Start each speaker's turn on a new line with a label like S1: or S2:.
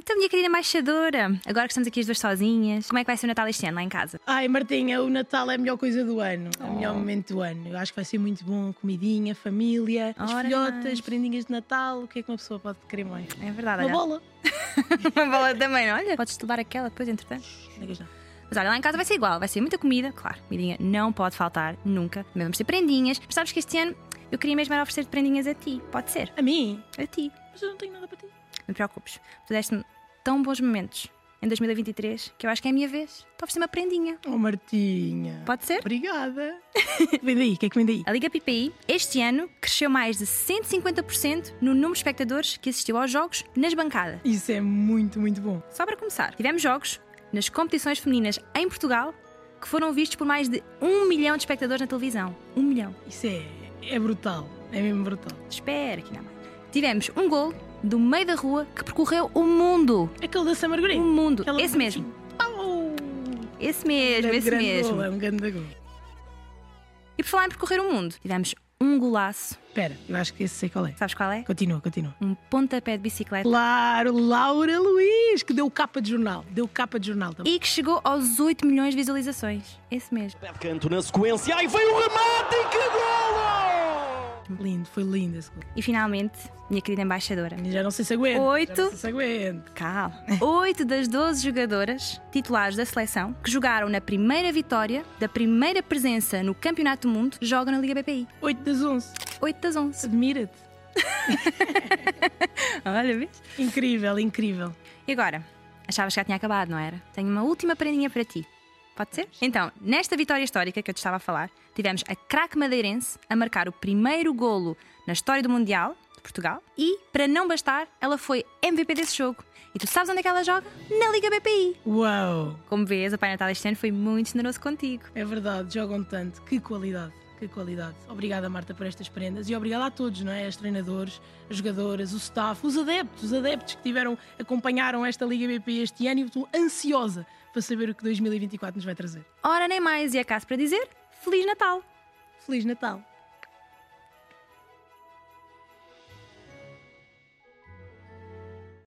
S1: Então, minha querida embaixadora, agora que estamos aqui as duas sozinhas, como é que vai ser o Natal este ano lá em casa?
S2: Ai, Martinha, o Natal é a melhor coisa do ano. É o melhor momento do ano. Eu acho que vai ser muito bom. Comidinha, família, as
S1: Ora
S2: filhotas,
S1: mais.
S2: prendinhas de Natal. O que é que uma pessoa pode querer mais?
S1: É verdade,
S2: Uma
S1: olha.
S2: bola.
S1: Uma bola também, não? Olha, podes levar aquela depois, entretanto.
S2: Não digas não.
S1: Mas olha, lá em casa vai ser igual, vai ser muita comida, claro, comidinha não pode faltar, nunca. Também vamos ter prendinhas. Mas sabes que este ano eu queria mesmo era oferecer-te prendinhas a ti, pode ser?
S2: A mim?
S1: A ti.
S2: Mas eu não tenho nada para ti.
S1: Não te preocupes, tu deste-me tão bons momentos em 2023 que eu acho que é a minha vez de oferecer uma prendinha.
S2: Oh, Martinha.
S1: Pode ser?
S2: Obrigada. Vem daí, o que é que vem daí?
S1: A Liga PPI este ano cresceu mais de 150% no número de espectadores que assistiu aos jogos nas bancadas.
S2: Isso é muito, muito bom.
S1: Só para começar, tivemos jogos nas competições femininas em Portugal que foram vistos por mais de 1 milhão de espectadores na televisão. 1 milhão.
S2: Isso é brutal. É mesmo brutal.
S1: Espera que não mais. Tivemos um gol do meio da rua que percorreu o mundo.
S2: Aquele da Summer Green.
S1: O mundo.
S2: Aquela
S1: Esse mesmo.
S2: Oh!
S1: Esse mesmo, esse
S2: grande
S1: mesmo.
S2: Gol, é um grande gol.
S1: E por falar em percorrer o mundo, tivemos um golaço.
S2: Espera, eu acho que esse sei qual é.
S1: Sabes qual é?
S2: Continua.
S1: Um pontapé de bicicleta.
S2: Claro, Laura Luís, que deu capa de jornal. Deu capa de jornal também.
S1: E que chegou aos 8 milhões de visualizações. Esse mesmo.
S3: Pé de canto na sequência, aí veio o remate e que golo!
S2: Lindo, foi lindo esse gol.
S1: E finalmente, minha querida embaixadora.
S2: Já não sei se aguento.
S1: Oito.
S2: Já não sei se aguento.
S1: Calma. 8 das 12 jogadoras titulares da seleção que jogaram na primeira vitória da primeira presença no Campeonato do Mundo jogam na Liga BPI.
S2: 8 das 11.
S1: 8 das 11.
S2: Admira-te.
S1: Olha, vês?
S2: Incrível, incrível.
S1: E agora? Achavas que já tinha acabado, não era? Tenho uma última prendinha para ti. Pode ser? Então, nesta vitória histórica que eu te estava a falar, tivemos a craque madeirense a marcar o primeiro golo na história do Mundial de Portugal e, para não bastar, ela foi MVP desse jogo. E tu sabes onde é que ela joga? Na Liga BPI.
S2: Uau!
S1: Como vês, o Pai Natal este ano foi muito generoso contigo.
S2: É verdade, jogam tanto. Que qualidade, que qualidade. Obrigada, Marta, por estas prendas e obrigada a todos, não é? Aos treinadores, as jogadoras, o staff, os adeptos que acompanharam esta Liga BPI este ano e eu estou ansiosa para saber o que 2024 nos vai trazer.
S1: Ora, nem mais, e acaso para dizer, Feliz Natal!
S2: Feliz Natal!